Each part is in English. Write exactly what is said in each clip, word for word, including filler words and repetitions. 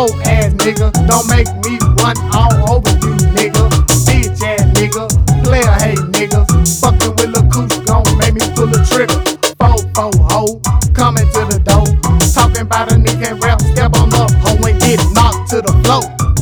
Hoe ass nigga, don't make me run all over you nigga. Bitch ass nigga, player hate niggas. Fucking with Lil Cooch gon' make me pull the trigger. Fo fo hoe, coming to the door. Talking about a nigga can't rap, step on up, hoe and get knocked to the floor.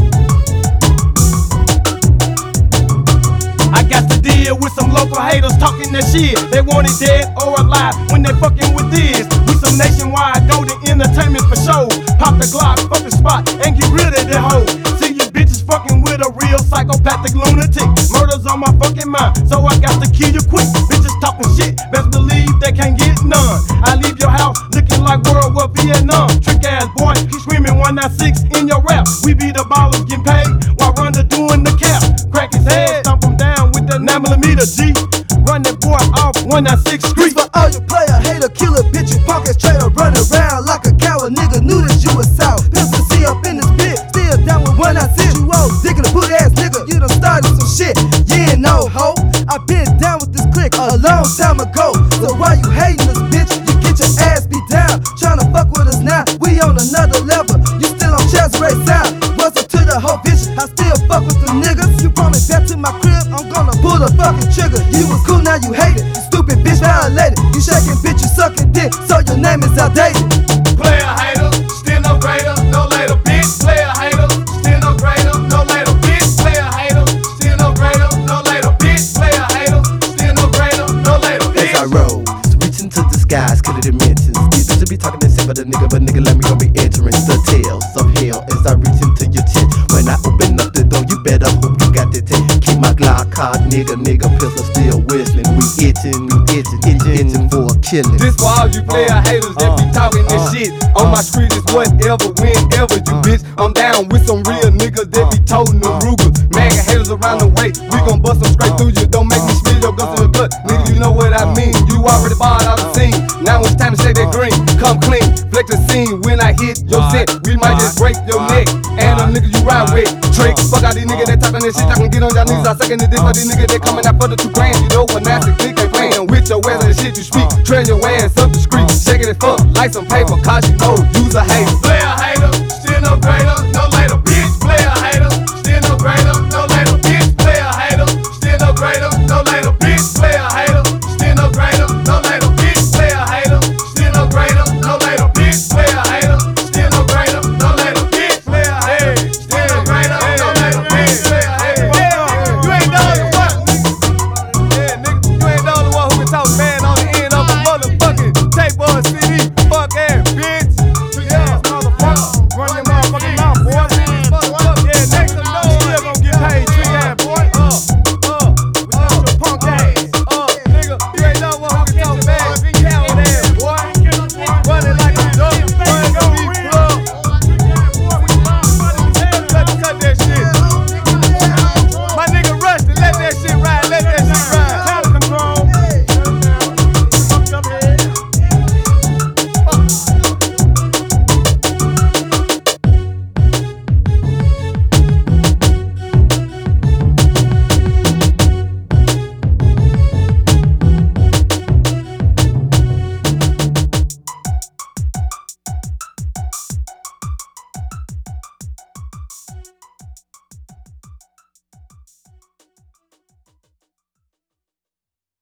I got to deal with some local haters talking that shit. They want it dead or alive when they fucking with this. We some nationwide go to entertainment for show. Pop the Glock, fuck the spot, and get rid of that hoe. See you bitches fucking with a real psychopathic lunatic. Murder's on my fucking mind, so I got to kill you quick. Bitches talking shit, best believe they can't get none. I leave your house looking like World War Vietnam. Trick ass boy, keep screaming one ninety-six in your rap. We be the ballers getting paid while Ronda doing the cap. Crack his head, stomp him down with the nine millimeter G. Run that boy off one ninety-six Street. For all you player, hater, killer, bitch, you punk ass traitor, running around like a coward. Nigga knew that you was south. Pistol C up in this bitch, still down with one ninety-six. You old digging a booty ass nigga, you done started some shit. Yeah, no ho, I been down with this clique a long time ago. So why you hating us, bitch? You get your ass beat down. Tryna fuck with us now, we on another level. You still on chest race sound. What's up to the whole bitch? I still fuck with the niggas. You brought me back to my crib, I'm gonna pull the fucking trigger. You was cool, now you hate it. You stupid bitch, violated. You shaking bitch, you sucking dick, so your name is outdated. Player hater, still no greater, no later, bitch. Player hater, still no greater, no later, bitch. Player hater, still no greater, no later, bitch. Player hater, still no greater, no later, bitch. As I rose, reaching to the skies, could the dimensions. These should be talking this shit, but the nigga, but nigga, let me go be entering the tales of hell as I reach into your chest. When I open up the door, you better hope you got the tape. Keep my Glock hard, nigga, nigga, pistol still whistling. We itching, we itching, itching, itching for a killing. This for all you player uh, haters that uh, be talking this uh, shit. On uh, my street is whatever, whenever you uh, bitch. I'm down with some real niggas that be toting the Ruger. Mega haters around the way, we gon' bust them straight through you. Don't make me spill your guts in the gut, nigga, you know what I mean. You already barred out the scene, now it's time to shake that green. Come clean, flex the scene when I hit your set. We might just break your neck, and the nigga you ride with. Trick, fuck out these niggas that talking this shit, I can get on y'all niggas. I suckin' the dick for these niggas that coming out for the two grand. You know what nasty click they playin' with your ass and the shit you speak. Trail your ass up the street, shaking it fuck like some paper, cause you know you's a hater.